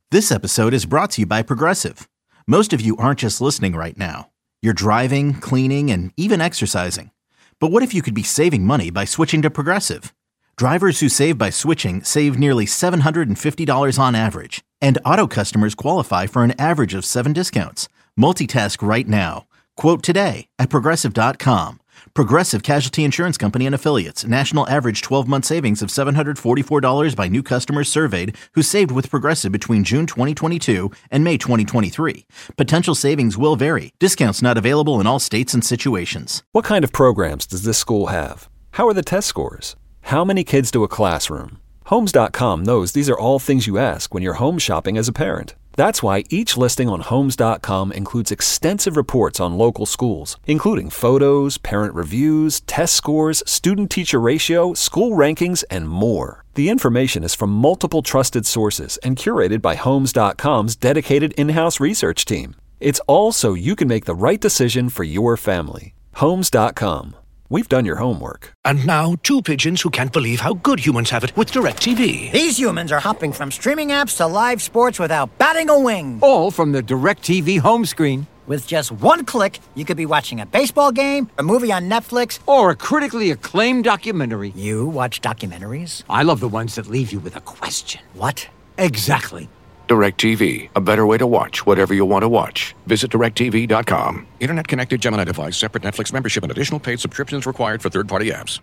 This episode is brought to you by Progressive. Most of you aren't just listening right now. You're driving, cleaning, and even exercising. But what if you could be saving money by switching to Progressive? Drivers who save by switching save nearly $750 on average. And auto customers qualify for an average of 7 discounts. Multitask right now. Quote today at Progressive.com. Progressive Casualty Insurance Company and Affiliates. National average 12-month savings of $744 by new customers surveyed who saved with Progressive between June 2022 and May 2023. Potential savings will vary. Discounts not available in all states and situations. What kind of programs does this school have? How are the test scores? How many kids do a classroom? Homes.com knows these are all things you ask when you're home shopping as a parent. That's why each listing on Homes.com includes extensive reports on local schools, including photos, parent reviews, test scores, student-teacher ratio, school rankings, and more. The information is from multiple trusted sources and curated by Homes.com's dedicated in-house research team. It's all so you can make the right decision for your family. Homes.com. We've done your homework. And now, two pigeons who can't believe how good humans have it with DirecTV. These humans are hopping from streaming apps to live sports without batting a wing. All from the DirecTV home screen. With just one click, you could be watching a baseball game, a movie on Netflix, or a critically acclaimed documentary. You watch documentaries? I love the ones that leave you with a question. What? Exactly. DirecTV, a better way to watch whatever you want to watch. Visit DirecTV.com. Internet-connected Gemini device, separate Netflix membership, and additional paid subscriptions required for third-party apps.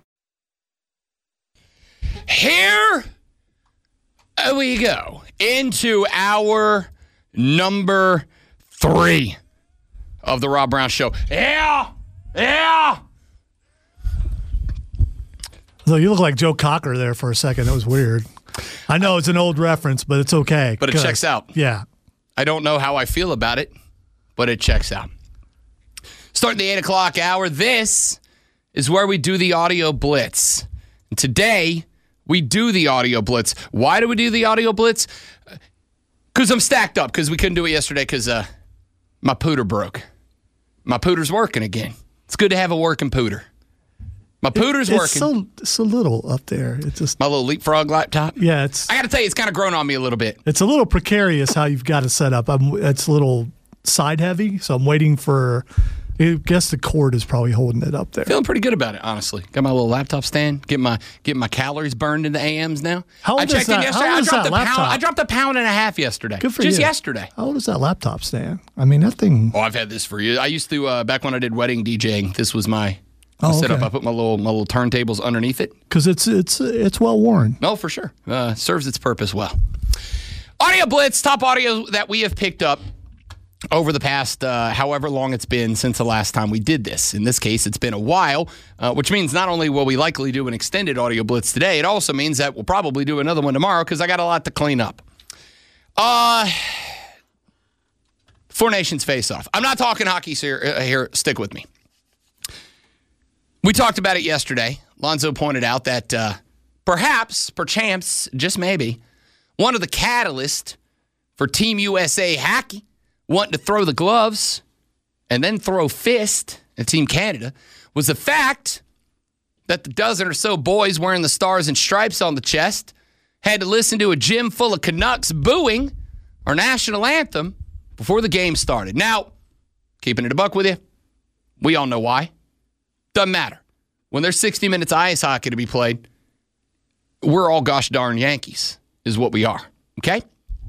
Here we go into our number 3 of the Rob Brown Show. Yeah! So you look like Joe Cocker there for a second. That was weird. I know it's an old reference, but it's okay. But it checks out. Yeah. I don't know how I feel about it, but it checks out. Starting the 8 o'clock hour, this is where we do the audio blitz. And today, we do the audio blitz. Why do we do the audio blitz? Because I'm stacked up, because we couldn't do it yesterday because my pooter broke. My pooter's working again. It's good to have a working pooter. My pooter's working. It's a little up there. It's just my little Leapfrog laptop. Yeah, I got to tell you, it's kind of grown on me a little bit. It's a little precarious how you've got it set up. It's a little side heavy, so I'm waiting for. I guess the cord is probably holding it up there. Feeling pretty good about it, honestly. Got my little laptop stand. Get my calories burned into AMs now. How old is that? How old is that laptop? I dropped 1.5 pounds yesterday. Good for you. Just you. yesterday. How old is that laptop stand? I mean, that thing. Oh, I've had this for years. I used to back when I did wedding DJing. This was my. Okay. Setup. I put my little turntables underneath it Because it's well worn. No, for sure. Serves its purpose well. Audio Blitz, top audio that we have picked up over the past however long it's been since the last time we did this. In this case, it's been a while, which means not only will we likely do an extended Audio Blitz today, it also means that we'll probably do another one tomorrow because I got a lot to clean up. Four Nations face-off. I'm not talking hockey here. Stick with me. We talked about it yesterday. Lonzo pointed out that perhaps, just maybe, one of the catalysts for Team USA hockey wanting to throw the gloves and then throw fist at Team Canada was the fact that the dozen or so boys wearing the stars and stripes on the chest had to listen to a gym full of Canucks booing our national anthem before the game started. Now, keeping it a buck with you, we all know why. Doesn't matter. When there's 60 minutes of ice hockey to be played, we're all gosh darn Yankees, is what we are. Okay?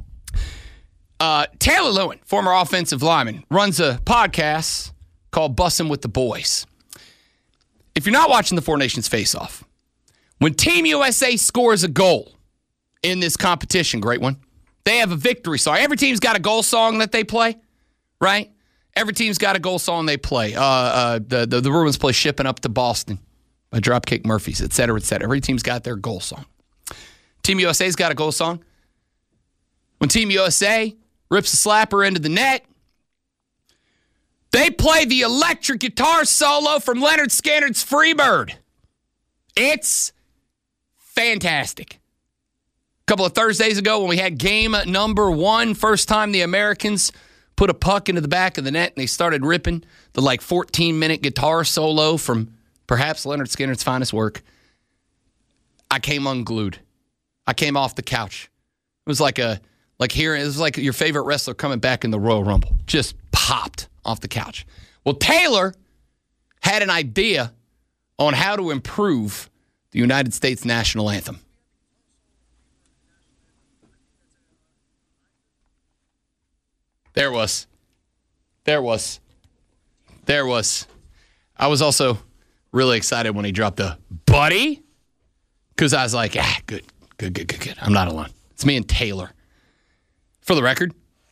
Taylor Lewin, former offensive lineman, runs a podcast called Bussin' with the Boys. If you're not watching the Four Nations Face-Off, when Team USA scores a goal in this competition, great one, they have a victory song. Every team's got a goal song that they play, right? Every team's got a goal song they play. The Bruins play Shipping Up to Boston by Dropkick Murphys, et cetera, et cetera. Every team's got their goal song. Team USA's got a goal song. When Team USA rips a slapper into the net, they play the electric guitar solo from Leonard Skinner's Freebird. It's fantastic. A couple of Thursdays ago when we had game number 1, first time the Americans put a puck into the back of the net and they started ripping the 14-minute guitar solo from perhaps Leonard Skinner's finest work, I came unglued. I came off the couch. It was like a Like here, it was like your favorite wrestler coming back in the Royal Rumble. Just popped off the couch. Well, Taylor had an idea on how to improve the United States national anthem. There was. I was also really excited when he dropped the buddy, because I was like, good. I'm not alone. It's me and Taylor. For the record,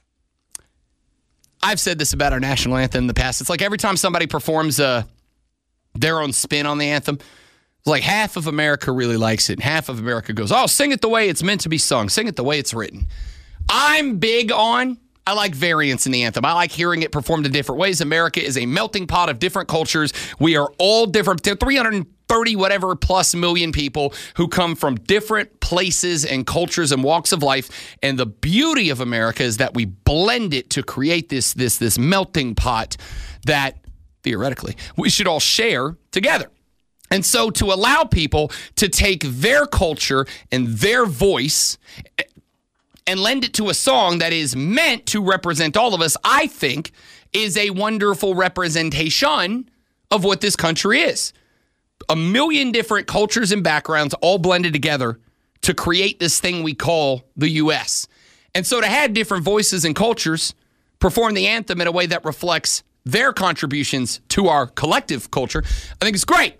I've said this about our national anthem in the past. It's like every time somebody performs their own spin on the anthem, it's like half of America really likes it, and half of America goes, oh, sing it the way it's meant to be sung. Sing it the way it's written. I'm big on, I like variance in the anthem. I like hearing it performed in different ways. America is a melting pot of different cultures. We are all different. There are 330 whatever plus million people who come from different places and cultures and walks of life. And the beauty of America is that we blend it to create this melting pot that theoretically we should all share together. And so to allow people to take their culture and their voice and lend it to a song that is meant to represent all of us, I think, is a wonderful representation of what this country is. A million different cultures and backgrounds all blended together to create this thing we call the U.S. And so to have different voices and cultures perform the anthem in a way that reflects their contributions to our collective culture, I think it's great.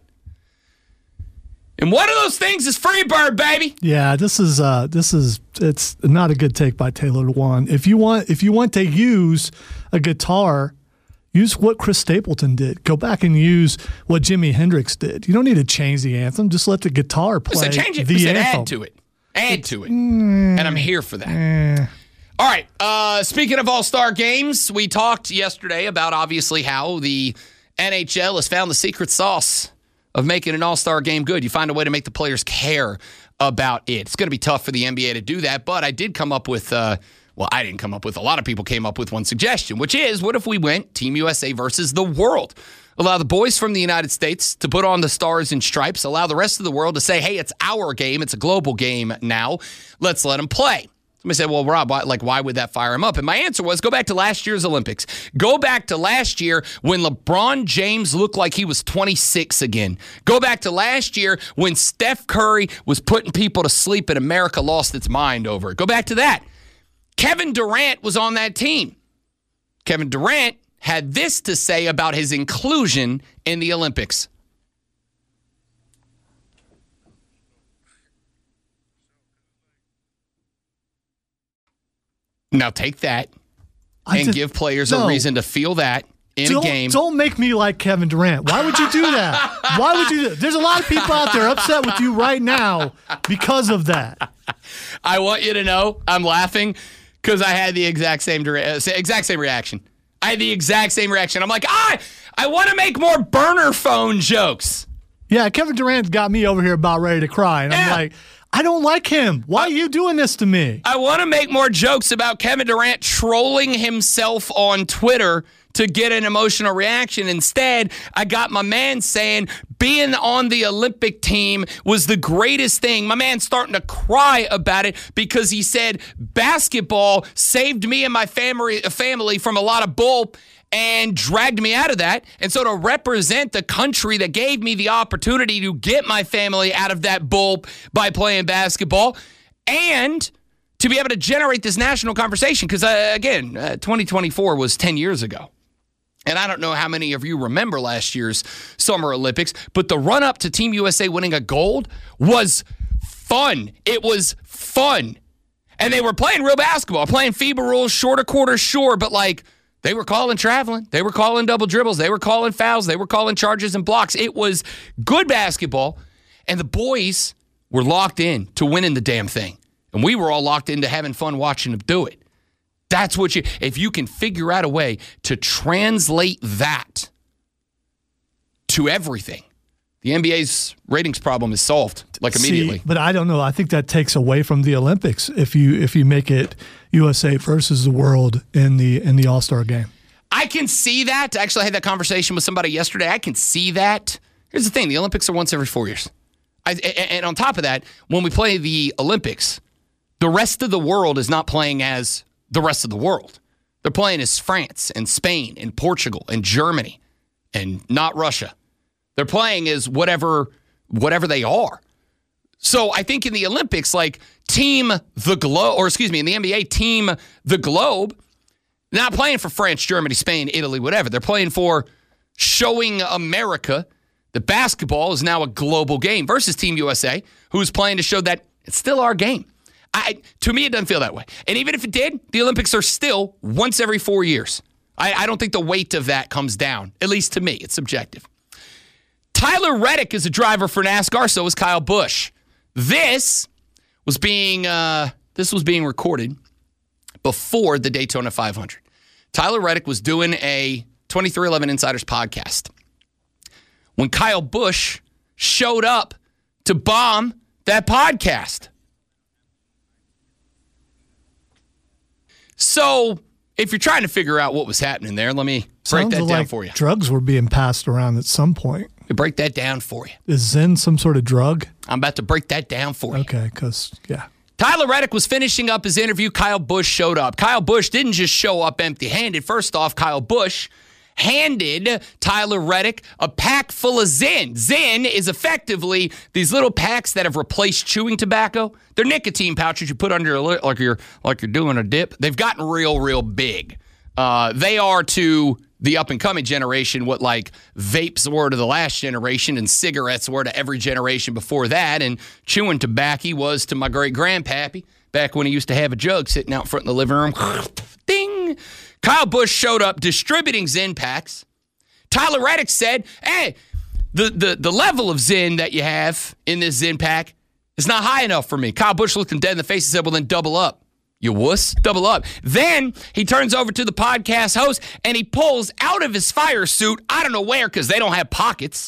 And one of those things is Freebird, baby. Yeah, this is it's not a good take by Taylor Lewan. If you want to use a guitar, use what Chris Stapleton did. Go back and use what Jimi Hendrix did. You don't need to change the anthem. Just let the guitar play. Change it. The anthem. Add to it. And I'm here for that. All right. Speaking of All-Star games, we talked yesterday about obviously how the NHL has found the secret sauce of making an all-star game good. You find a way to make the players care about it. It's going to be tough for the NBA to do that, but I did come up with, I didn't come up with, a lot of people came up with one suggestion, which is, what if we went Team USA versus the world? Allow the boys from the United States to put on the stars and stripes, allow the rest of the world to say, hey, it's our game, it's a global game now, let's let them play. Somebody said, well, Rob, why would that fire him up? And my answer was, go back to last year's Olympics. Go back to last year when LeBron James looked like he was 26 again. Go back to last year when Steph Curry was putting people to sleep and America lost its mind over it. Go back to that. Kevin Durant was on that team. Kevin Durant had this to say about his inclusion in the Olympics. Now take that and give players a reason to feel that in a game. Don't make me like Kevin Durant. Why would you do that? Why would you do that? There's a lot of people out there upset with you right now because of that. I want you to know I'm laughing because I had the exact same reaction. I had the exact same reaction. I'm like, I want to make more burner phone jokes. Yeah, Kevin Durant got me over here about ready to cry. And I'm like, I don't like him. Why are you doing this to me? I want to make more jokes about Kevin Durant trolling himself on Twitter to get an emotional reaction. Instead, I got my man saying being on the Olympic team was the greatest thing. My man's starting to cry about it because he said basketball saved me and my family from a lot of bull and dragged me out of that. And so to represent the country that gave me the opportunity to get my family out of that bull by playing basketball and to be able to generate this national conversation, because, 2024 was 10 years ago. And I don't know how many of you remember last year's Summer Olympics, but the run-up to Team USA winning a gold was fun. It was fun. And they were playing real basketball, playing FIBA rules, shorter quarters, sure, but they were calling traveling. They were calling double dribbles. They were calling fouls. They were calling charges and blocks. It was good basketball, and the boys were locked in to winning the damn thing. And we were all locked into having fun watching them do it. That's what if you can figure out a way to translate that to everything, the NBA's ratings problem is solved immediately. But I don't know. I think that takes away from the Olympics if you make it USA versus the world in the All-Star game. I can see that. I actually had that conversation with somebody yesterday. I can see that. Here's the thing. The Olympics are once every 4 years. And on top of that, when we play the Olympics, The rest of the world is not playing as the rest of the world. They're playing as France and Spain and Portugal and Germany and not Russia. They're playing as whatever they are. So I think in the Olympics, like in the NBA, Team the Globe, they're not playing for France, Germany, Spain, Italy, whatever. They're playing for showing America that basketball is now a global game versus Team USA, who's playing to show that it's still our game. To me, it doesn't feel that way. And even if it did, the Olympics are still once every 4 years. I don't think the weight of that comes down, at least to me. It's subjective. Tyler Reddick is a driver for NASCAR, so is Kyle Busch. This was being recorded before the Daytona 500. Tyler Reddick was doing a 2311 Insiders podcast when Kyle Busch showed up to bomb that podcast. So, if you're trying to figure out what was happening there, let me break that down for you. Drugs were being passed around at some point. Break that down for you. Is Zen some sort of drug? I'm about to break that down for you. Okay, yeah. Tyler Reddick was finishing up his interview. Kyle Busch showed up. Kyle Busch didn't just show up empty-handed. First off, Kyle Busch handed Tyler Reddick a pack full of Zyn. Zyn is effectively these little packs that have replaced chewing tobacco. They're nicotine pouches you put under your lip like you're doing a dip. They've gotten real big. They are to the up-and-coming generation what like vapes were to the last generation and cigarettes were to every generation before that, and chewing tobacco was to my great-grandpappy back when he used to have a jug sitting out front in the living room. Ding! Kyle Busch showed up distributing Zyn packs. Tyler Reddick said, hey, the level of Zyn that you have in this Zyn pack is not high enough for me. Kyle Busch looked him dead in the face and said, well, then double up. You wuss, double up. Then he turns over to the podcast host and he pulls out of his fire suit, I don't know where because they don't have pockets,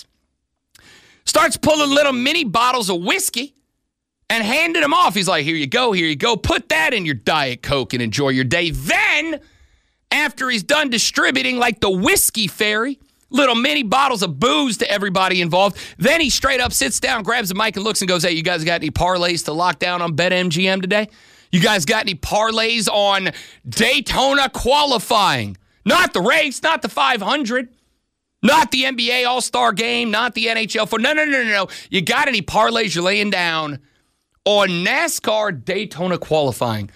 starts pulling little mini bottles of whiskey and handing them off. He's like, here you go. Put that in your Diet Coke and enjoy your day. Then, after he's done distributing like the whiskey fairy, little mini bottles of booze to everybody involved, then he straight up sits down, grabs the mic and looks and goes, hey, you guys got any parlays to lock down on BetMGM today? You guys got any parlays on Daytona qualifying? Not the race, not the 500, not the NBA All-Star game, not the NHL. No. You got any parlays you're laying down on NASCAR Daytona qualifying?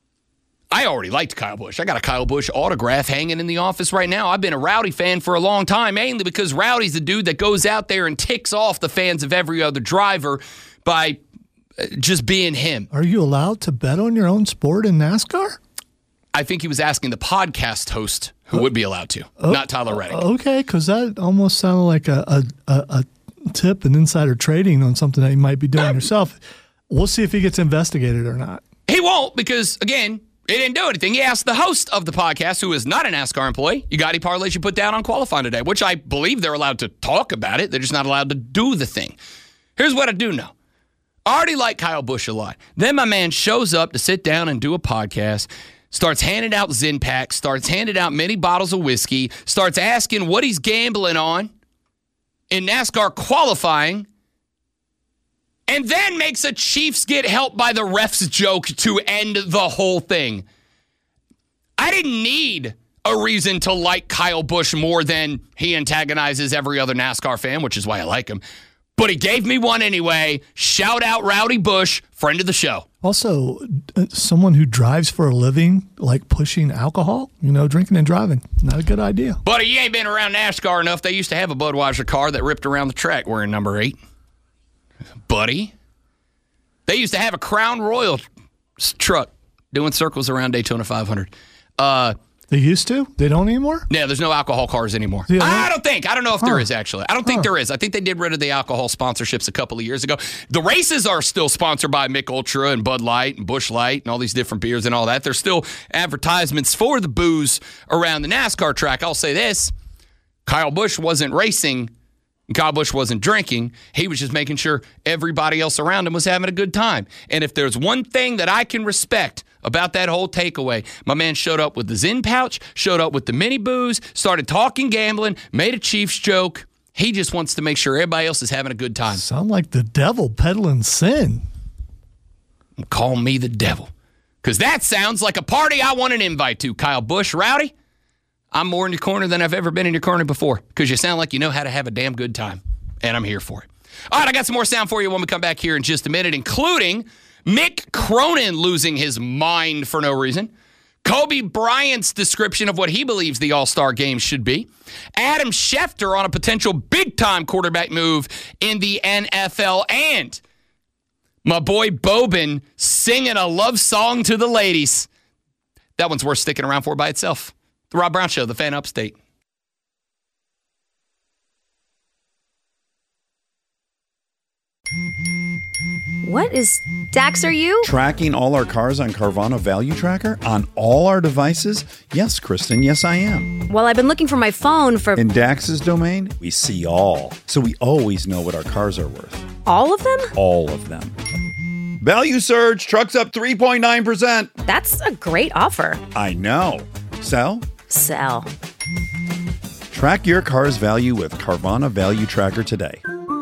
I already liked Kyle Busch. I got a Kyle Busch autograph hanging in the office right now. I've been a Rowdy fan for a long time, mainly because Rowdy's the dude that goes out there and ticks off the fans of every other driver by just being him. Are you allowed to bet on your own sport in NASCAR? I think he was asking the podcast host who would be allowed to, not Tyler Reddick. Okay, because that almost sounded like a tip and insider trading on something that you might be doing yourself. We'll see if he gets investigated or not. He won't because, again, he didn't do anything. He asked the host of the podcast, who is not a NASCAR employee, you got any parlays you put down on qualifying today? Which I believe they're allowed to talk about it. They're just not allowed to do the thing. Here's what I do know. I already like Kyle Busch a lot. Then my man shows up to sit down and do a podcast, starts handing out Zyn packs, starts handing out many bottles of whiskey, starts asking what he's gambling on in NASCAR qualifying, and then makes a Chiefs get helped by the refs joke to end the whole thing. I didn't need a reason to like Kyle Busch more than he antagonizes every other NASCAR fan, which is why I like him. But he gave me one anyway. Shout out Rowdy Busch, friend of the show. Also, someone who drives for a living, like pushing alcohol, drinking and driving, not a good idea. Buddy, you ain't been around NASCAR enough. They used to have a Budweiser car that ripped around the track wearing number 8. Buddy. They used to have a Crown Royal truck doing circles around Daytona 500. They used to? They don't anymore? Yeah, there's no alcohol cars anymore. Yeah, I don't think. I don't know if there is, actually. I don't think there is. I think they did rid of the alcohol sponsorships a couple of years ago. The races are still sponsored by Mick Ultra and Bud Light and Busch Light and all these different beers and all that. There's still advertisements for the booze around the NASCAR track. I'll say this. Kyle Busch wasn't racing. Kyle Busch wasn't drinking. He was just making sure everybody else around him was having a good time. And if there's one thing that I can respect about that whole takeaway, my man showed up with the Zyn pouch, showed up with the mini booze, started talking gambling, made a Chiefs joke. He just wants to make sure everybody else is having a good time. Sound like the devil peddling sin. and call me the devil. Because that sounds like a party I want an invite to. Kyle Busch, Rowdy, I'm more in your corner than I've ever been in your corner before because you sound like you know how to have a damn good time, and I'm here for it. All right, I got some more sound for you when we come back here in just a minute, including Mick Cronin losing his mind for no reason, Kobe Bryant's description of what he believes the All-Star game should be, Adam Schefter on a potential big-time quarterback move in the NFL, and my boy Bobin singing a love song to the ladies. That one's worth sticking around for by itself. The Rob Brown Show, the Fan Upstate. What is Dax, are you? Tracking all our cars on Carvana Value Tracker on all our devices? Yes, Kristen, yes I am. Well, I've been looking for my phone for... In Dax's domain, we see all. So we always know what our cars are worth. All of them? All of them. Value surge, trucks up 3.9%. That's a great offer. I know. Sell? Sell. Track your car's value with Carvana Value Tracker today.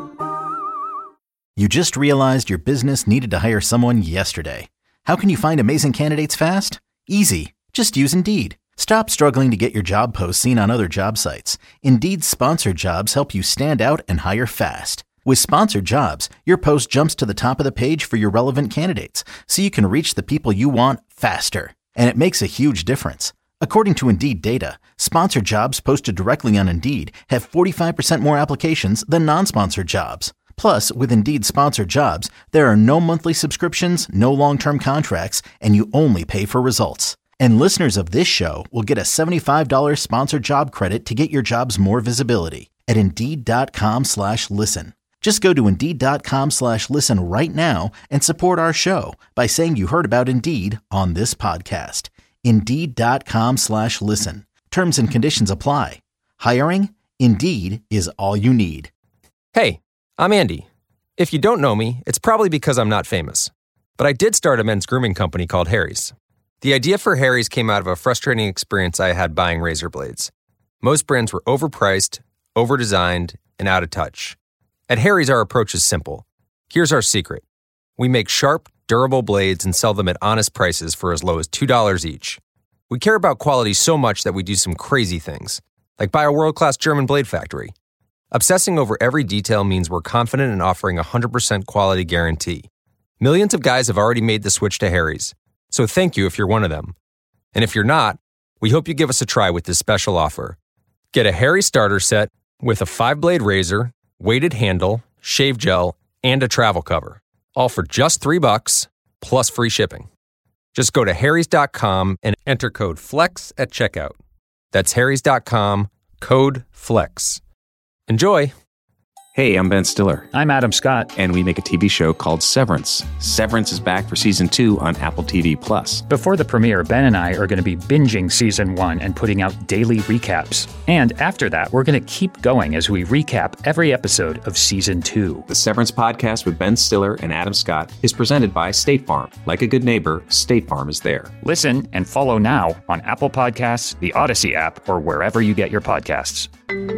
You just realized your business needed to hire someone yesterday. How can you find amazing candidates fast? Easy. Just use Indeed. Stop struggling to get your job posts seen on other job sites. Indeed's sponsored jobs help you stand out and hire fast. With sponsored jobs, your post jumps to the top of the page for your relevant candidates, so you can reach the people you want faster. And it makes a huge difference. According to Indeed data, sponsored jobs posted directly on Indeed have 45% more applications than non-sponsored jobs. Plus, with Indeed sponsored jobs, there are no monthly subscriptions, no long-term contracts, and you only pay for results. And listeners of this show will get a $75 sponsored job credit to get your jobs more visibility at Indeed.com/listen. Just go to Indeed.com/listen right now and support our show by saying you heard about Indeed on this podcast. Indeed.com/listen. Terms and conditions apply. Hiring? Indeed is all you need. Hey, I'm Andy. If you don't know me, it's probably because I'm not famous. But I did start a men's grooming company called Harry's. The idea for Harry's came out of a frustrating experience I had buying razor blades. Most brands were overpriced, overdesigned, and out of touch. At Harry's, our approach is simple. Here's our secret. We make sharp, durable blades and sell them at honest prices for as low as $2 each. We care about quality so much that we do some crazy things, like buy a world-class German blade factory. Obsessing over every detail means we're confident in offering a 100% quality guarantee. Millions of guys have already made the switch to Harry's, so thank you if you're one of them. And if you're not, we hope you give us a try with this special offer. Get a Harry's starter set with a 5-blade razor, weighted handle, shave gel, and a travel cover, all for just $3 plus free shipping. Just go to harrys.com and enter code FLEX at checkout. That's harrys.com, code FLEX. Enjoy. Hey, I'm Ben Stiller. I'm Adam Scott. And we make a TV show called Severance. Severance is back for Season 2 on Apple TV+. Before the premiere, Ben and I are going to be binging Season 1 and putting out daily recaps. And after that, we're going to keep going as we recap every episode of Season 2. The Severance podcast with Ben Stiller and Adam Scott is presented by State Farm. Like a good neighbor, State Farm is there. Listen and follow now on Apple Podcasts, the Odyssey app, or wherever you get your podcasts.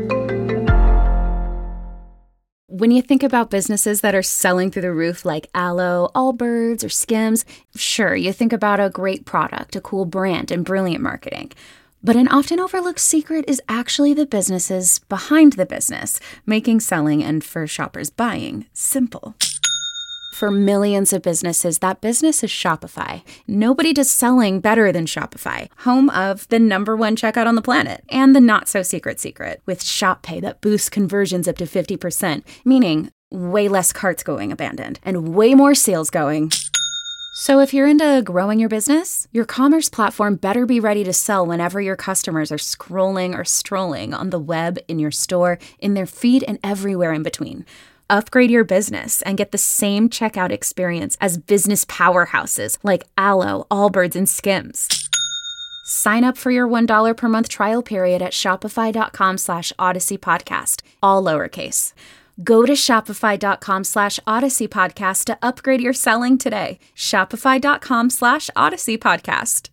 When you think about businesses that are selling through the roof like Aloe, Allbirds, or Skims, sure, you think about a great product, a cool brand, and brilliant marketing. But an often overlooked secret is actually the businesses behind the business, making selling and, for shoppers, buying simple. For millions of businesses, that business is Shopify. Nobody does selling better than Shopify, home of the #1 checkout on the planet, and the not-so-secret secret, with Shop Pay that boosts conversions up to 50%, meaning way less carts going abandoned, and way more sales going. So if you're into growing your business, your commerce platform better be ready to sell whenever your customers are scrolling or strolling on the web, in your store, in their feed, and everywhere in between. Upgrade your business and get the same checkout experience as business powerhouses like Aloe, Allbirds, and Skims. Sign up for your $1 per month trial period at shopify.com/Odyssey Podcast, all lowercase. Go to shopify.com/Odyssey Podcast to upgrade your selling today. Shopify.com/Odyssey Podcast.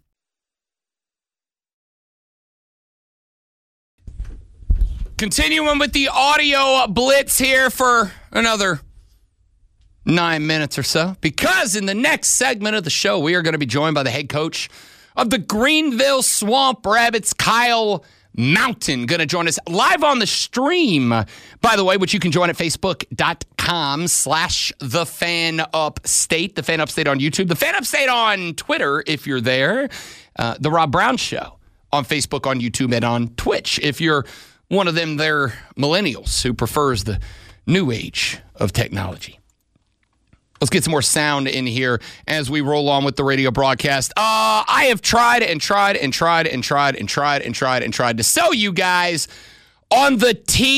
Continuing with the audio blitz here for another 9 minutes or so, because in the next segment of the show, we are going to be joined by the head coach of the Greenville Swamp Rabbits, Kyle Mountain, going to join us live on the stream, by the way, which you can join at facebook.com/thefanupstate, the Fan Upstate on YouTube, the Fan Upstate on Twitter if you're there, the Rob Brown Show on Facebook, on YouTube, and on Twitch if you're one of them there millennials who prefers the new age of technology. Let's get some more sound in here as we roll on with the radio broadcast. I have tried to sell you guys on the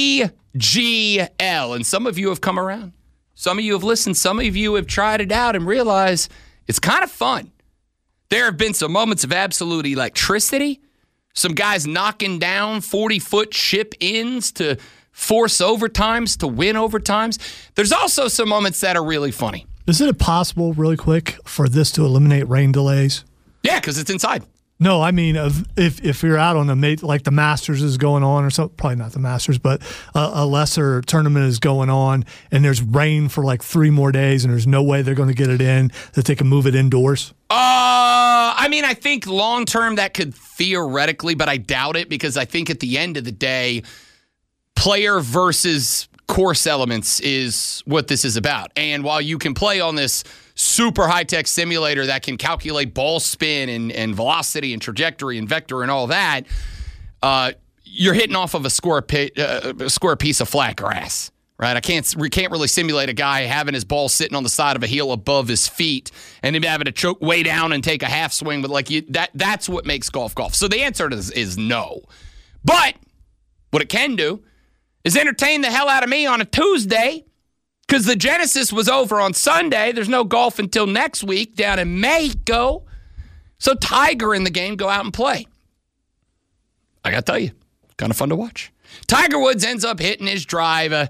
TGL. And some of you have come around. Some of you have listened. Some of you have tried it out and realized it's kind of fun. There have been some moments of absolute electricity. Some guys knocking down 40-foot ship ins to force overtimes, to win overtimes. There's also some moments that are really funny. Is it possible, really quick, for this to eliminate rain delays? Yeah, because it's inside. No, I mean, if you're out on like the Masters is going on or something, probably not the Masters, but a lesser tournament is going on, and there's rain for like 3 more days, and there's no way they're going to get it in, that they can move it indoors? I mean, I think long-term that could theoretically, but I doubt it, because I think at the end of the day, player versus course elements is what this is about. And while you can play on this super high-tech simulator that can calculate ball spin and velocity and trajectory and vector and all that, you're hitting off of a square piece of flat grass, right? We can't really simulate a guy having his ball sitting on the side of a hill above his feet and him having to choke way down and take a half swing. But that's what makes golf. So the answer is no. But what it can do is entertain the hell out of me on a Tuesday, because the Genesis was over on Sunday. There's no golf until next week down in Mexico. So Tiger in the game, go out and play. I got to tell you, kind of fun to watch. Tiger Woods ends up hitting his drive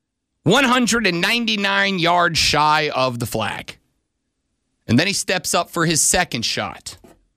199 yards shy of the flag. And then he steps up for his second shot.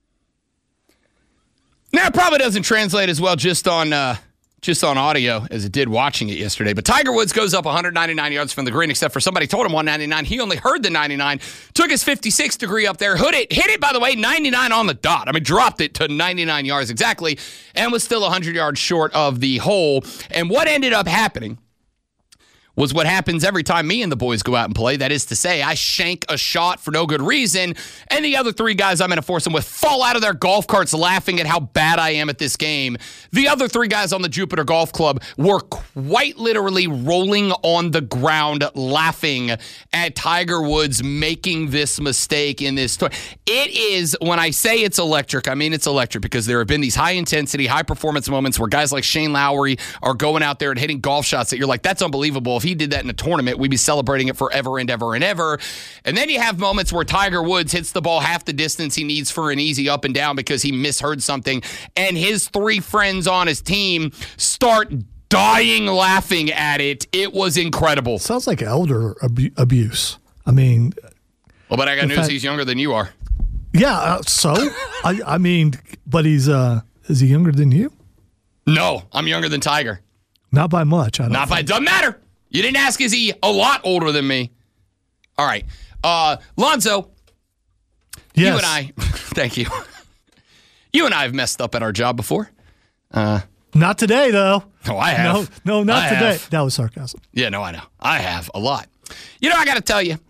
Now, it probably doesn't translate as well just on audio as it did watching it yesterday. But Tiger Woods goes up 199 yards from the green, except for somebody told him 199. He only heard the 99, took his 56 degree up there, hit it, by the way, 99 on the dot. I mean, dropped it to 99 yards exactly, and was still 100 yards short of the hole. And what ended up happening was what happens every time me and the boys go out and play. That is to say, I shank a shot for no good reason, and the other 3 guys I'm going to force them with fall out of their golf carts laughing at how bad I am at this game. The other 3 guys on the Jupiter Golf Club were quite literally rolling on the ground laughing at Tiger Woods making this mistake in this tour. It is, when I say it's electric, I mean it's electric, because there have been these high-intensity, high-performance moments where guys like Shane Lowry are going out there and hitting golf shots that you're like, that's unbelievable. If he did that in a tournament, we'd be celebrating it forever and ever and ever. And then you have moments where Tiger Woods hits the ball half the distance he needs for an easy up and down because he misheard something, and his 3 friends on his team start dying laughing at it. It was incredible. Sounds like elder abuse. I mean... Well, but I got news. He's younger than you are. Yeah, so? I mean, but is he younger than you? No, I'm younger than Tiger. Not by much. Doesn't matter. You didn't ask, is he a lot older than me? All right. Lonzo, yes. You and I, thank you. You and I have messed up at our job before. Not today, though. No, I have. No, not today. That was sarcasm. Yeah, no, I know. I have a lot. You know, I got to tell you,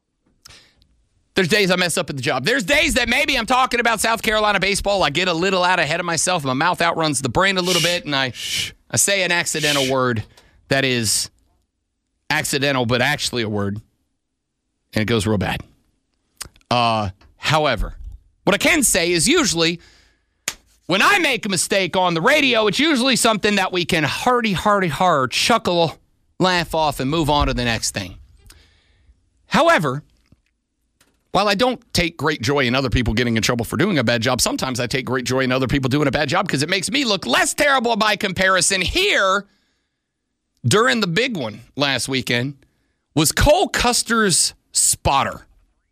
there's days I mess up at the job. There's days that maybe I'm talking about South Carolina baseball. I get a little out ahead of myself. My mouth outruns the brain a little bit, and I say an accidental word that is accidental, but actually a word, and it goes real bad. However, what I can say is usually when I make a mistake on the radio, it's usually something that we can hearty, chuckle, laugh off, and move on to the next thing. However, while I don't take great joy in other people getting in trouble for doing a bad job, sometimes I take great joy in other people doing a bad job because it makes me look less terrible by comparison. Here, during the big one last weekend, was Cole Custer's spotter.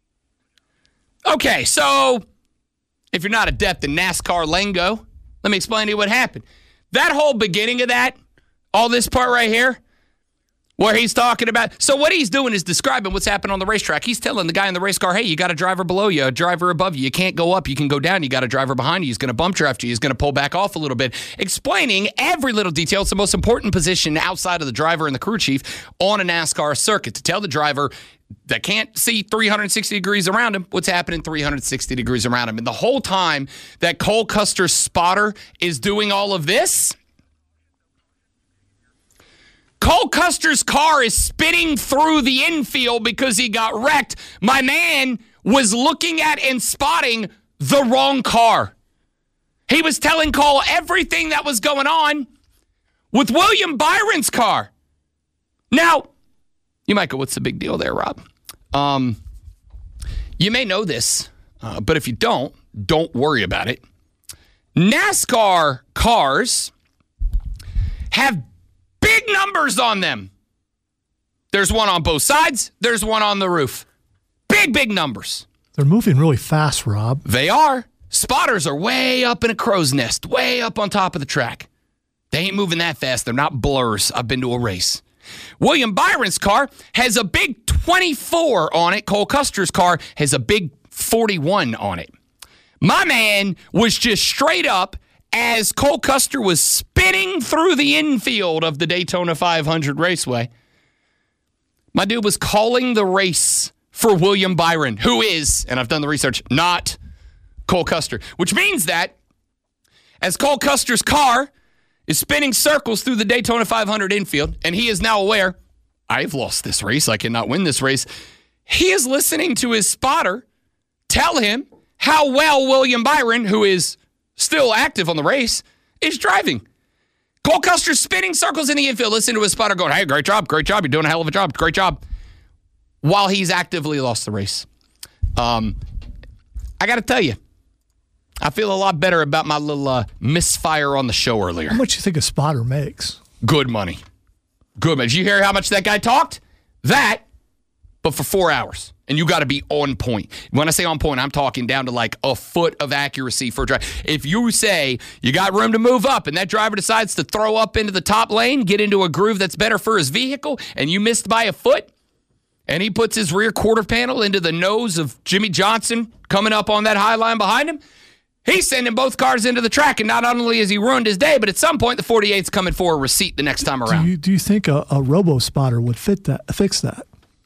Okay, so if you're not adept in NASCAR lingo, let me explain to you what happened. That whole beginning of that, all this part right here, where he's talking about. So what he's doing is describing what's happened on the racetrack. He's telling the guy in the race car, hey, you got a driver below you, a driver above you. You can't go up. You can go down. You got a driver behind you. He's going to bump draft you. He's going to pull back off a little bit. Explaining every little detail. It's the most important position outside of the driver and the crew chief on a NASCAR circuit, to tell the driver that can't see 360 degrees around him what's happening 360 degrees around him. And the whole time that Cole Custer's spotter is doing all of this, Cole Custer's car is spinning through the infield because he got wrecked. My man was looking at and spotting the wrong car. He was telling Cole everything that was going on with William Byron's car. Now, you might go, what's the big deal there, Rob? You may know this, but if you don't worry about it. NASCAR cars have big numbers on them. There's one on both sides. There's one on the roof. Big numbers. They're moving really fast, Rob. They are. Spotters are way up in a crow's nest, way up on top of the track. They ain't moving that fast. They're not blurs. I've been to a race. William Byron's car has a big 24 on it. Cole Custer's car has a big 41 on it. My man was just straight up, as Cole Custer was spinning through the infield of the Daytona 500 Raceway, my dude was calling the race for William Byron, who is, and I've done the research, not Cole Custer, which means that as Cole Custer's car is spinning circles through the Daytona 500 infield, and he is now aware, I've lost this race, I cannot win this race, he is listening to his spotter tell him how well William Byron, who is still active on the race, is driving. Cole Custer's spinning circles in the infield, listening to his spotter going, hey, great job, you're doing a hell of a job, great job, while he's actively lost the race. I got to tell you, I feel a lot better about my little misfire on the show earlier. How much do you think a spotter makes? Good money. Good money. Did you hear how much that guy talked? That, but for 4 hours. And you got to be on point. When I say on point, I'm talking down to like a foot of accuracy for a drive. If you say you got room to move up and that driver decides to throw up into the top lane, get into a groove that's better for his vehicle, and you missed by a foot, and he puts his rear quarter panel into the nose of Jimmy Johnson coming up on that high line behind him, he's sending both cars into the track, and not only has he ruined his day, but at some point the 48's coming for a receipt the next time around. Do you think a robo-spotter would fix that?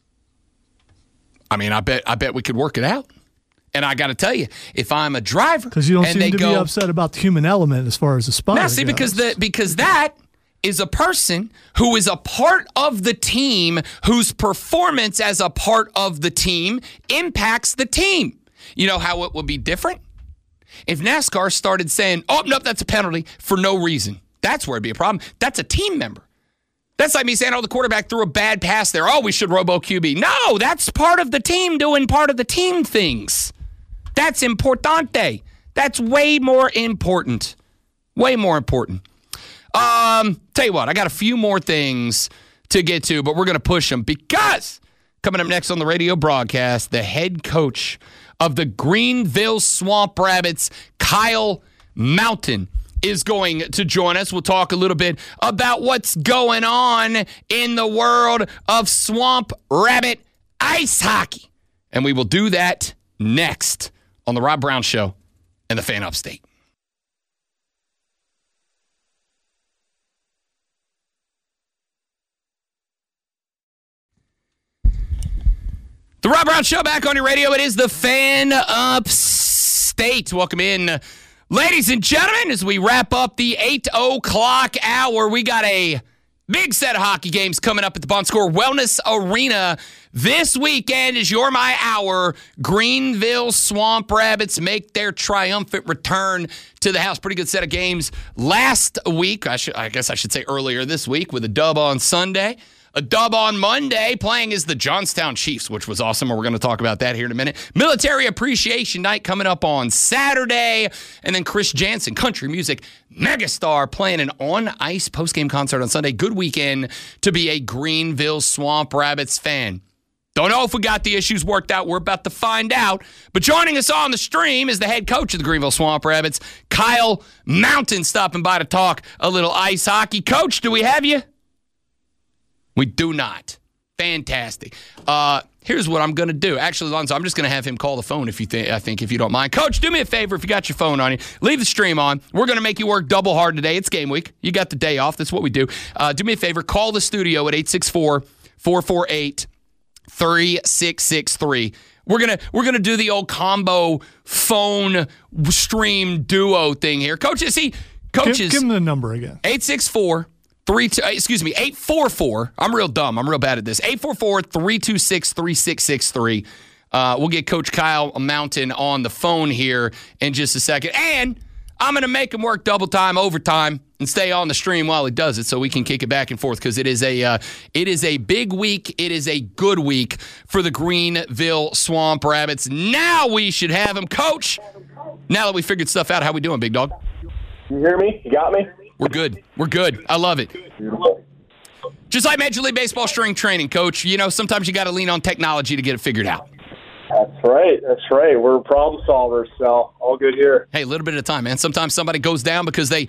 I mean, I bet we could work it out. And I got to tell you, if I'm a driver, because you don't seem to be upset about the human element as far as the spotter. Now, see, because that is a person who is a part of the team, whose performance as a part of the team impacts the team. You know how it would be different? If NASCAR started saying, oh, nope, that's a penalty for no reason. That's where it'd be a problem. That's a team member. That's like me saying, oh, the quarterback threw a bad pass there. Oh, we should robo QB. No, that's part of the team doing part of the team things. That's importante. That's way more important. Way more important. Tell you what, I got a few more things to get to, but we're going to push them because coming up next on the radio broadcast, the head coach of the Greenville Swamp Rabbits, Kyle Mountain, is going to join us. We'll talk a little bit about what's going on in the world of Swamp Rabbit ice hockey. And we will do that next on The Rob Brown Show and the Fan Upstate. The Rob Brown Show back on your radio. It is the Fan Upstate. Welcome in, ladies and gentlemen, as we wrap up the 8 o'clock hour. We got a big set of hockey games coming up at the Bon Score Wellness Arena this weekend. Is Your My Hour. Greenville Swamp Rabbits make their triumphant return to the house. Pretty good set of games last week. I guess I should say earlier this week, with a dub on Sunday. A dub on Monday, playing as the Johnstown Chiefs, which was awesome. We're going to talk about that here in a minute. Military Appreciation Night coming up on Saturday. And then Chris Jansen, country music megastar, playing an on-ice postgame concert on Sunday. Good weekend to be a Greenville Swamp Rabbits fan. Don't know if we got the issues worked out. We're about to find out. But joining us on the stream is the head coach of the Greenville Swamp Rabbits, Kyle Mountain, stopping by to talk a little ice hockey. Coach, do we have you? We do not. Fantastic. Here's what I'm going to do. Actually, Lonzo, I'm just going to have him call the phone if you don't mind. Coach, do me a favor if you got your phone on you. Leave the stream on. We're going to make you work double hard today. It's game week. You got the day off. That's what we do. Do me a favor. Call the studio at 864-448-3663. We're gonna do the old combo phone stream duo thing here. Coaches, give him the number again. 844. I'm real dumb. I'm real bad at this. 844-326-3663. We'll get Coach Kyle Mountain on the phone here in just a second. And I'm going to make him work double time, overtime, and stay on the stream while he does it so we can kick it back and forth because it is a big week. It is a good week for the Greenville Swamp Rabbits. Now we should have him. Coach, now that we figured stuff out, how we doing, big dog? You hear me? You got me? We're good. I love it. Beautiful. Just like Major League Baseball string training, Coach. You know, sometimes you got to lean on technology to get it figured out. That's right. We're problem solvers, so all good here. Hey, a little bit at a time, man. Sometimes somebody goes down because they,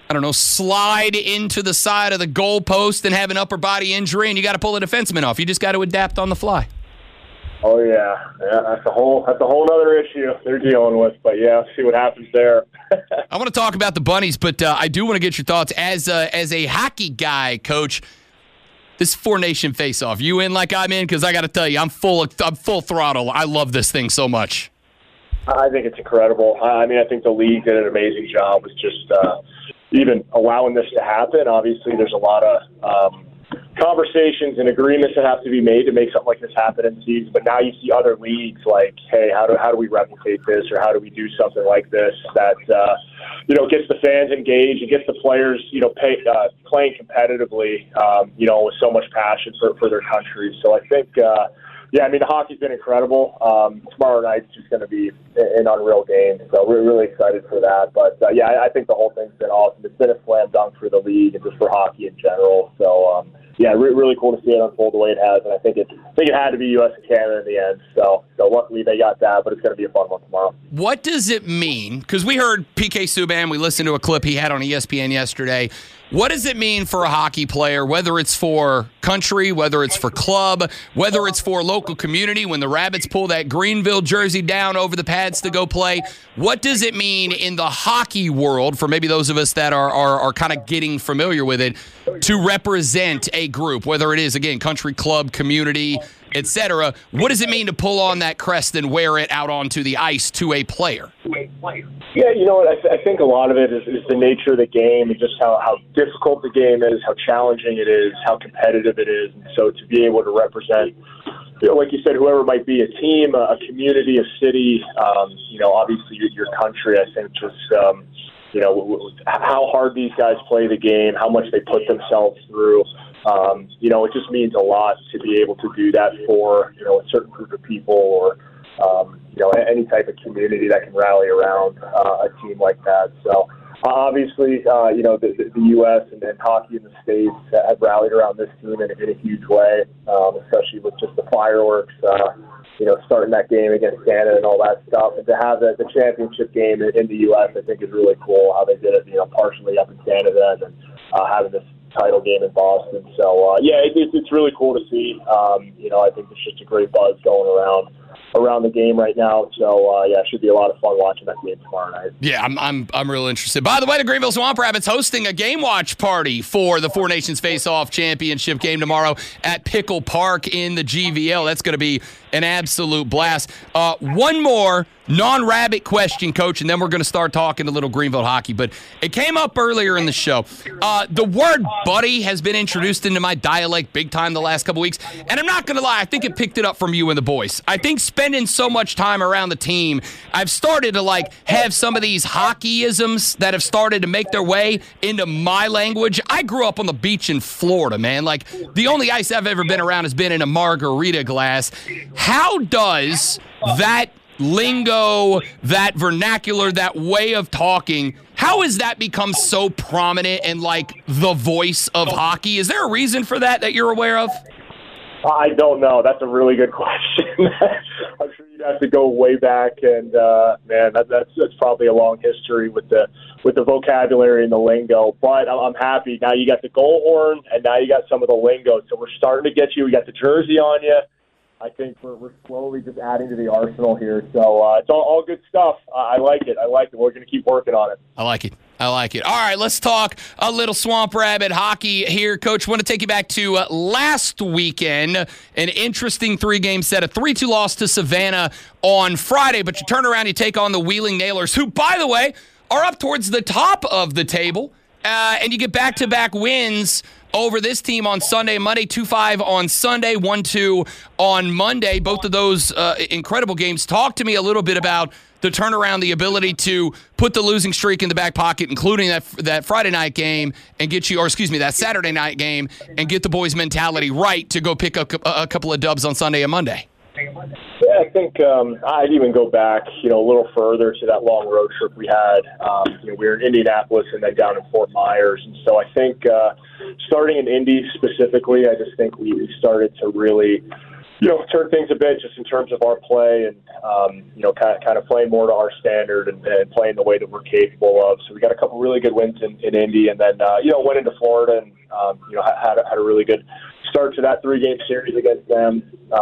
slide into the side of the goalpost and have an upper body injury, and you got to pull a defenseman off. You just got to adapt on the fly. Oh, yeah. That's a whole other issue they're dealing with, but yeah, see what happens there. I want to talk about the Bunnies, but I do want to get your thoughts as a hockey guy, Coach. This Four Nation face-off, you in like I'm in? Because I got to tell you, I'm full throttle. I love this thing so much. I think it's incredible. I think the league did an amazing job with just even allowing this to happen. Obviously, there's a lot of conversations and agreements that have to be made to make something like this happen in season. But now you see other leagues like, hey, how do we replicate this, or how do we do something like this that gets the fans engaged and gets the players playing competitively, with so much passion for their country. So I think. The hockey's been incredible. Tomorrow night's just going to be an unreal game, so we're really excited for that. But, I think the whole thing's been awesome. It's been a slam dunk for the league and just for hockey in general. So, really cool to see it unfold the way it has, and I think it had to be U.S. and Canada in the end. So luckily they got that, but it's going to be a fun one tomorrow. What does it mean? Because we heard PK Subban, we listened to a clip he had on ESPN yesterday. What does it mean for a hockey player, whether it's for country, whether it's for club, whether it's for local community, when the Rabbits pull that Greenville jersey down over the pads to go play? What does it mean in the hockey world, for maybe those of us that are kind of getting familiar with it, to represent a group, whether it is, again, country, club, community, etc.? What does it mean to pull on that crest and wear it out onto the ice to a player? Yeah, you know what? I think a lot of it is the nature of the game and just how difficult the game is, how challenging it is, how competitive it is. And so to be able to represent, like you said, whoever might be, a team, a community, a city, obviously your country, I think just, how hard these guys play the game, how much they put themselves through. It just means a lot to be able to do that for, a certain group of people or, any type of community that can rally around a team like that. So obviously, the U.S. and hockey in the States have rallied around this team in a huge way, especially with just the fireworks, starting that game against Canada and all that stuff. And to have the championship game in the U.S., I think is really cool how they did it, partially up in Canada and then having this title game in Boston. So, it's really cool to see. I think there's just a great buzz going around the game right now. So, it should be a lot of fun watching that game tomorrow night. Yeah, I'm real interested. By the way, the Greenville Swamp Rabbits hosting a game watch party for the Four Nations Face-Off Championship game tomorrow at Pickle Park in the GVL. That's going to be an absolute blast. One more non-Rabbit question, Coach, and then we're going to start talking a little Greenville hockey. But it came up earlier in the show. The word buddy has been introduced into my dialect big time the last couple weeks. And I'm not going to lie, I think it picked it up from you and the boys. I think spending so much time around the team, I've started to have some of these hockeyisms that have started to make their way into my language. I grew up on the beach in Florida, man. The only ice I've ever been around has been in a margarita glass. How does that lingo, that vernacular, that way of talking, how has that become so prominent and the voice of hockey? Is there a reason for that you're aware of? I don't know. That's a really good question. I'm sure you'd have to go way back, and man, that's probably a long history with the vocabulary and the lingo. But I'm happy now. You got the goal horn, and now you got some of the lingo. So we're starting to get you. We got the jersey on you. I think we're slowly just adding to the arsenal here. So it's all good stuff. I like it. We're going to keep working on it. I like it. All right, let's talk a little Swamp Rabbit hockey here. Coach, I want to take you back to last weekend. An interesting 3-game set, a 3-2 loss to Savannah on Friday. But you turn around, you take on the Wheeling Nailers, who, by the way, are up towards the top of the table. And you get back-to-back wins over this team on Sunday and Monday, 2-5 on Sunday, 1-2 on Monday. Both of those incredible games. Talk to me a little bit about the turnaround, the ability to put the losing streak in the back pocket, including that Friday night game, and get you, or excuse me, that Saturday night game, and get the boys' mentality right to go pick up a couple of dubs on Sunday and Monday. Yeah, I think I'd even go back, a little further to that long road trip we had. We were in Indianapolis and then down in Fort Myers, and so I think starting in Indy specifically, I just think we started to really, turn things a bit just in terms of our play and, kind of playing more to our standard and playing the way that we're capable of. So we got a couple really good wins in Indy, and then, went into Florida and, had a really good start to that 3-game series against them.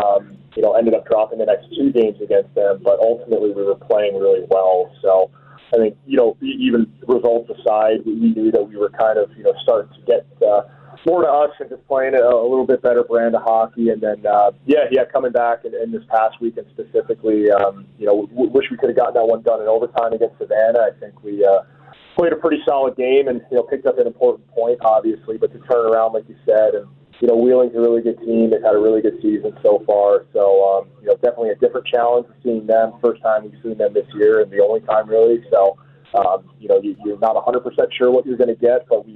Ended up dropping the next 2 games against them, but ultimately we were playing really well. So I think, even results aside, we knew that we were kind of, starting to get more to us and just playing a little bit better brand of hockey. And then, coming back in this past weekend specifically, wish we could have gotten that one done in overtime against Savannah. I think we played a pretty solid game and, picked up an important point, obviously, but to turn around, like you said, and, Wheeling's a really good team. They've had a really good season so far. So, definitely a different challenge seeing them. First time we've seen them this year and the only time really. So, you're not 100% sure what you're going to get, but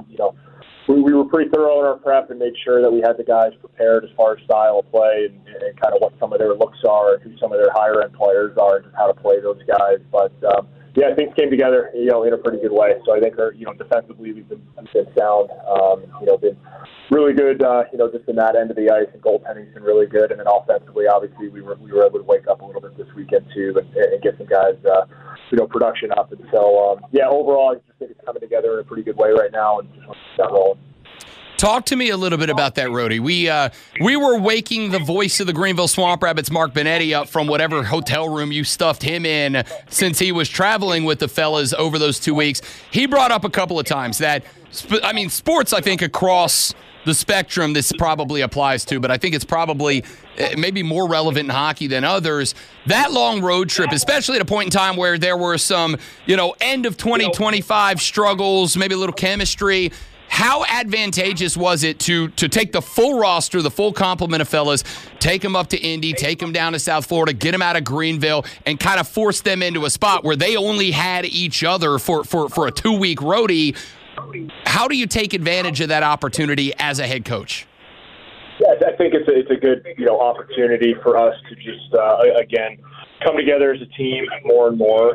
we were pretty thorough in our prep and made sure that we had the guys prepared as far as style of play and kind of what some of their looks are and who some of their higher-end players are and just how to play those guys. But, things came together, in a pretty good way. So I think, defensively we've been sound, been really good, just in that end of the ice, and goaltending's been really good. And then offensively, obviously, we were able to wake up a little bit this weekend too and get some guys, production up. And so, overall, I just think it's coming together in a pretty good way right now, and just want to start rolling. Talk to me a little bit about that, Rhodey. We were waking the voice of the Greenville Swamp Rabbits, Mark Benetti, up from whatever hotel room you stuffed him in since he was traveling with the fellas over those 2 weeks. He brought up a couple of times that, sports, I think, across the spectrum this probably applies to, but I think it's probably maybe more relevant in hockey than others. That long road trip, especially at a point in time where there were some, end of 2025 struggles, maybe a little chemistry. How advantageous was it to take the full roster, the full complement of fellas, take them up to Indy, take them down to South Florida, get them out of Greenville, and kind of force them into a spot where they only had each other for a 2-week roadie? How do you take advantage of that opportunity as a head coach? Yeah, I think it's a good opportunity for us to just again come together as a team more and more.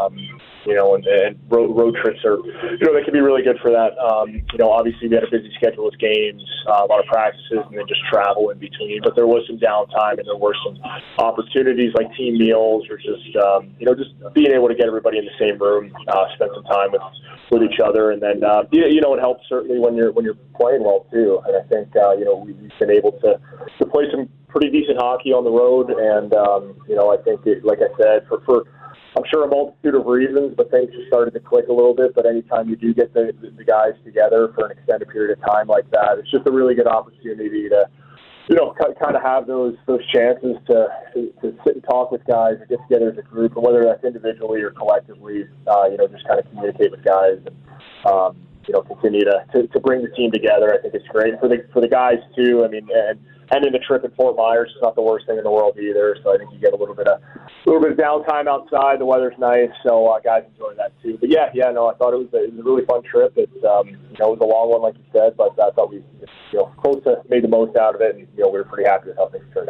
And road trips are, they can be really good for that. Obviously we had a busy schedule with games, a lot of practices, and then just travel in between. But there was some downtime, and there were some opportunities like team meals or just, just being able to get everybody in the same room, spend some time with each other. And then, it helps certainly when you're playing well too. And I think, we've been able to play some pretty decent hockey on the road. And, I think, like I said, for I'm sure a multitude of reasons, but things just started to click a little bit. But anytime you do get the guys together for an extended period of time like that, it's just a really good opportunity to, kind of have those chances to sit and talk with guys or get together as a group, or whether that's individually or collectively, just kind of communicate with guys and, continue to bring the team together. I think it's great for the guys too. And in the trip in Fort Myers, it's not the worst thing in the world either. So I think you get a little bit of downtime outside. The weather's nice, so guys enjoy that too. But I thought it was a really fun trip. It was a long one, like you said, but I thought we close to made the most out of it, and we were pretty happy with how things turned out.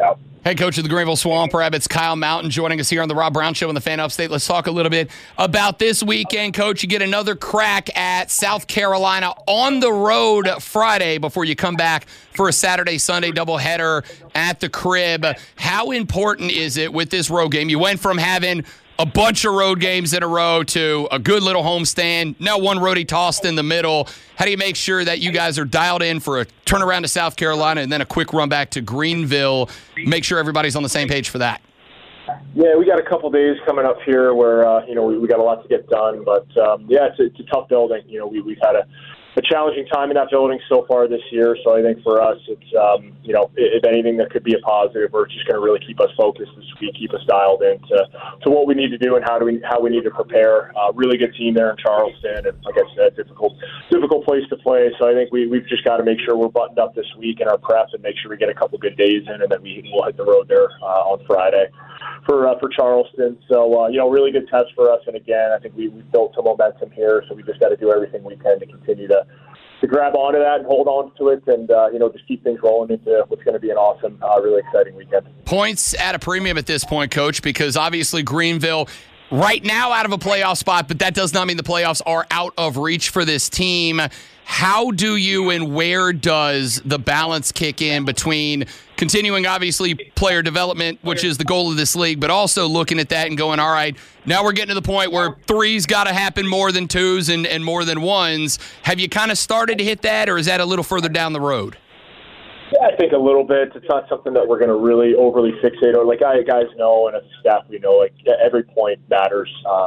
Head coach of the Greenville Swamp Rabbits, Kyle Mountain, joining us here on the Rob Brown Show in the Fan Upstate. Let's talk a little bit about this weekend, Coach. You get another crack at South Carolina on the road Friday before you come back for a Saturday-Sunday doubleheader at the Crib. How important is it with this road game? You went from having a bunch of road games in a row to a good little homestand. Now one roadie tossed in the middle. How do you make sure that you guys are dialed in for a turnaround to South Carolina and then a quick run back to Greenville? Make sure everybody's on the same page for that. Yeah, we got a couple days coming up here where we got a lot to get done, but it's a tough building. We've had a challenging time in that building so far this year. So I think for us, it's if anything, that could be a positive. We're just going to really keep us focused this week, keep us dialed in to what we need to do and how we need to prepare. Really good team there in Charleston, and like I said, difficult place to play. So I think we've just got to make sure we're buttoned up this week in our prep and make sure we get a couple good days in, and then we'll hit the road there on Friday for Charleston. So really good test for us. And again, I think we built some momentum here, so we just got to do everything we can to continue to grab onto that and hold on to it, and just keep things rolling into what's going to be an awesome, really exciting weekend. Points at a premium at this point, Coach, because obviously Greenville right now out of a playoff spot, but that does not mean the playoffs are out of reach for this team. How do you and where does the balance kick in between continuing, obviously, player development, which is the goal of this league, but also looking at that and going, all right, now we're getting to the point where threes got to happen more than twos and more than ones. Have you kind of started to hit that, or is that a little further down the road? Yeah, I think a little bit. It's not something that we're going to really overly fixate on. Like guys know, and as a staff we know, like every point matters,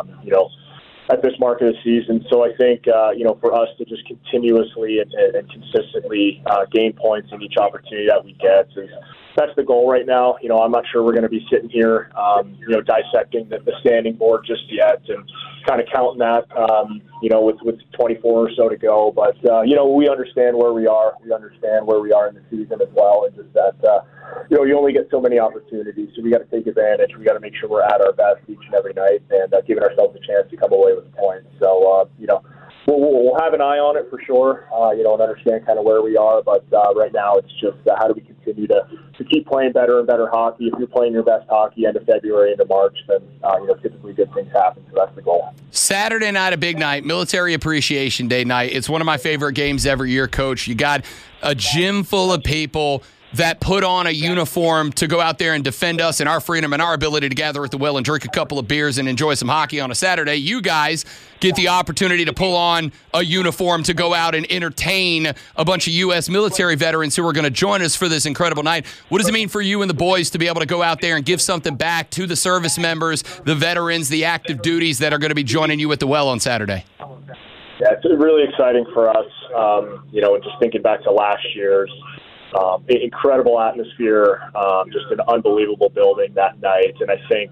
at this mark of the season. So I think, for us to just continuously and consistently gain points in each opportunity that we get, that's the goal right now. I'm not sure we're going to be sitting here, dissecting the standing board just yet and kind of counting that, with 24 or so to go. But, we understand where we are. We understand where we are in the season as well. And just that, you only get so many opportunities. So we got to take advantage. We got to make sure we're at our best each and every night and giving ourselves a chance to come away with a point. So, we'll have an eye on it for sure, and understand kind of where we are. But right now it's just how do we continue to keep playing better and better hockey. If you're playing your best hockey end of February into March, then typically good things happen. So that's the goal. Saturday night, a big night, Military Appreciation Day night. It's one of my favorite games every year, Coach. You got a gym full of people that put on a uniform to go out there and defend us and our freedom and our ability to gather at the well and drink a couple of beers and enjoy some hockey on a Saturday. You guys get the opportunity to pull on a uniform to go out and entertain a bunch of U.S. military veterans who are going to join us for this incredible night. What does it mean for you and the boys to be able to go out there and give something back to the service members, the veterans, the active duties that are going to be joining you at the well on Saturday? Yeah, it's really exciting for us, and just thinking back to last year's incredible atmosphere, just an unbelievable building that night. And I think,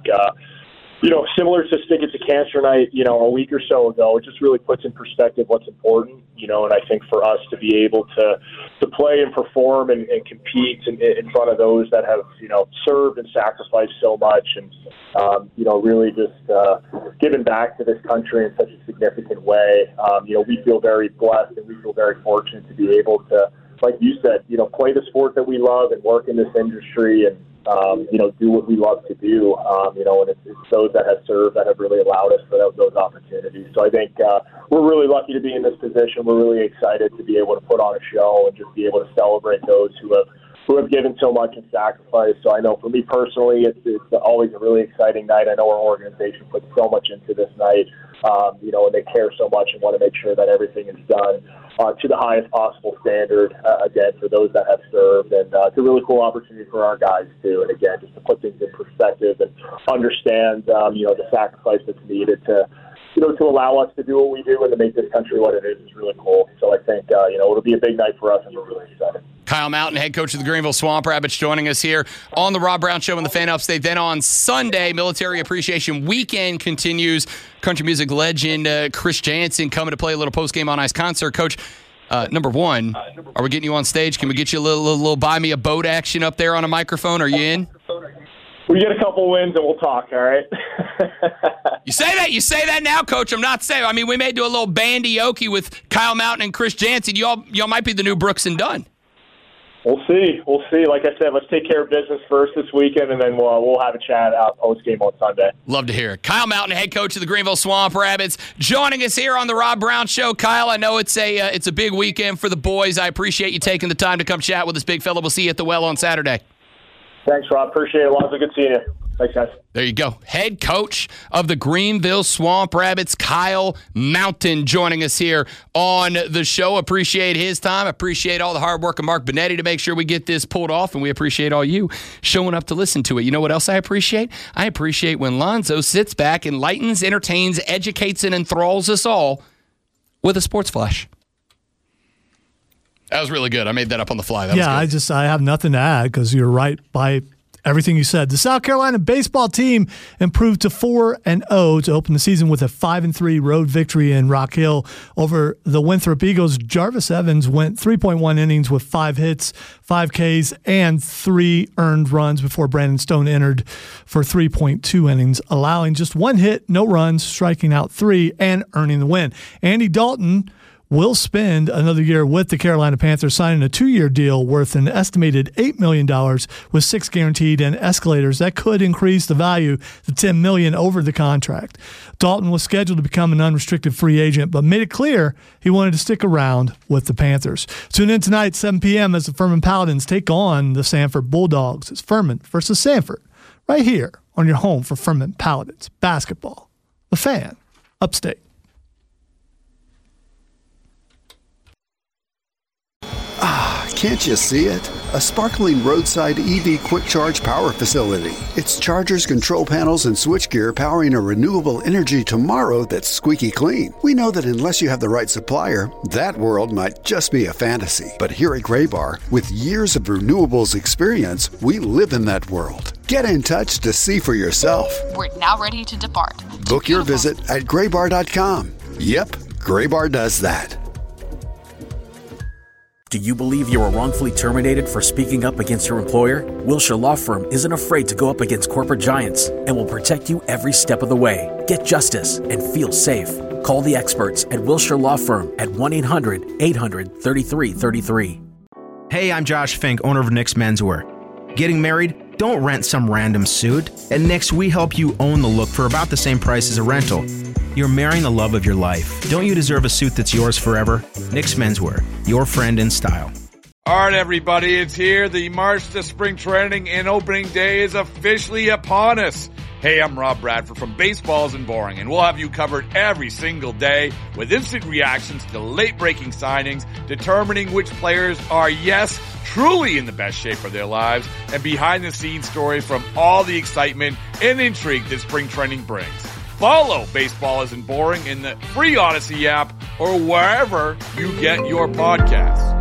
similar to Stick It to Cancer Night, a week or so ago, it just really puts in perspective what's important, and I think for us to be able to play and perform and compete in front of those that have, served and sacrificed so much and, really just given back to this country in such a significant way. We feel very blessed and we feel very fortunate to be able to, like you said, play the sport that we love and work in this industry and, do what we love to do, and it's those that have served that have really allowed us for those opportunities. So I think we're really lucky to be in this position. We're really excited to be able to put on a show and just be able to celebrate those who have given so much and sacrificed. So I know for me personally, it's always a really exciting night. I know our organization puts so much into this night, and they care so much and want to make sure that everything is done to the highest possible standard, again, for those that have served. And it's a really cool opportunity for our guys, too. And, again, just to put things in perspective and understand, the sacrifice that's needed to allow us to do what we do and to make this country what it is really cool. So I think, it'll be a big night for us, and we're really excited. Kyle Mountain, head coach of the Greenville Swamp Rabbits, joining us here on the Rob Brown Show in the Fan Upstate. Then on Sunday, Military Appreciation Weekend continues. Country music legend Chris Janson coming to play a little post-game on ice concert. Coach, number one, are we getting you on stage? Can we get you a little buy me a boat action up there on a microphone? Are you in? We get a couple wins and we'll talk, all right? You say that now, Coach. I'm not saying. I mean, we may do a little bandy-okey with Kyle Mountain and Chris Janson. Y'all might be the new Brooks and Dunn. We'll see. Like I said, let's take care of business first this weekend, and then we'll have a chat out post-game on Sunday. Love to hear it. Kyle Mountain, head coach of the Greenville Swamp Rabbits, joining us here on the Rob Brown Show. Kyle, I know it's a big weekend for the boys. I appreciate you taking the time to come chat with us, big fella. We'll see you at the well on Saturday. Thanks, Rob. Appreciate it. Lonzo, good seeing you. Thanks, guys. There you go. Head coach of the Greenville Swamp Rabbits, Kyle Mountain, joining us here on the show. Appreciate his time. Appreciate all the hard work of Mark Benetti to make sure we get this pulled off, and we appreciate all you showing up to listen to it. You know what else I appreciate? I appreciate when Lonzo sits back, enlightens, entertains, educates, and enthralls us all with a sports flash. That was really good. I made that up on the fly. That was good. I have nothing to add because you're right by everything you said. The South Carolina baseball team improved to 4-0 to open the season with a 5-3 road victory in Rock Hill over the Winthrop Eagles. Jarvis Evans went 3.1 innings with 5 hits, 5 Ks, and 3 earned runs before Brandon Stone entered for 3.2 innings, allowing just 1 hit, no runs, striking out 3, and earning the win. Andy Dalton will spend another year with the Carolina Panthers, signing a 2-year deal worth an estimated $8 million with 6 guaranteed and escalators that could increase the value to $10 million over the contract. Dalton was scheduled to become an unrestricted free agent, but made it clear he wanted to stick around with the Panthers. Tune in tonight, 7 p.m. as the Furman Paladins take on the Sanford Bulldogs. It's Furman versus Sanford right here on your home for Furman Paladins basketball. The Fan, upstate. Can't you see it? A sparkling roadside EV quick charge power facility. It's chargers, control panels, and switchgear powering a renewable energy tomorrow that's squeaky clean. We know that unless you have the right supplier, that world might just be a fantasy. But here at Graybar, with years of renewables experience, we live in that world. Get in touch to see for yourself. We're now ready to depart. Book your visit at graybar.com. Yep, Graybar does that. Do you believe you were wrongfully terminated for speaking up against your employer? Wilshire Law Firm isn't afraid to go up against corporate giants and will protect you every step of the way. Get justice and feel safe. Call the experts at Wilshire Law Firm at 1-800-800-3333. Hey, I'm Josh Fink, owner of Nick's Menswear. Getting married? Don't rent some random suit. At Nick's, we help you own the look for about the same price as a rental. You're marrying the love of your life. Don't you deserve a suit that's yours forever? Nick's Menswear, your friend in style. All right, everybody, it's here. The March to Spring Training and Opening Day is officially upon us. Hey, I'm Rob Bradford from Baseball Isn't Boring, and we'll have you covered every single day with instant reactions to late-breaking signings, determining which players are, yes, truly in the best shape of their lives, and behind-the-scenes stories from all the excitement and intrigue that spring training brings. Follow Baseball Isn't Boring in the free Odyssey app or wherever you get your podcasts.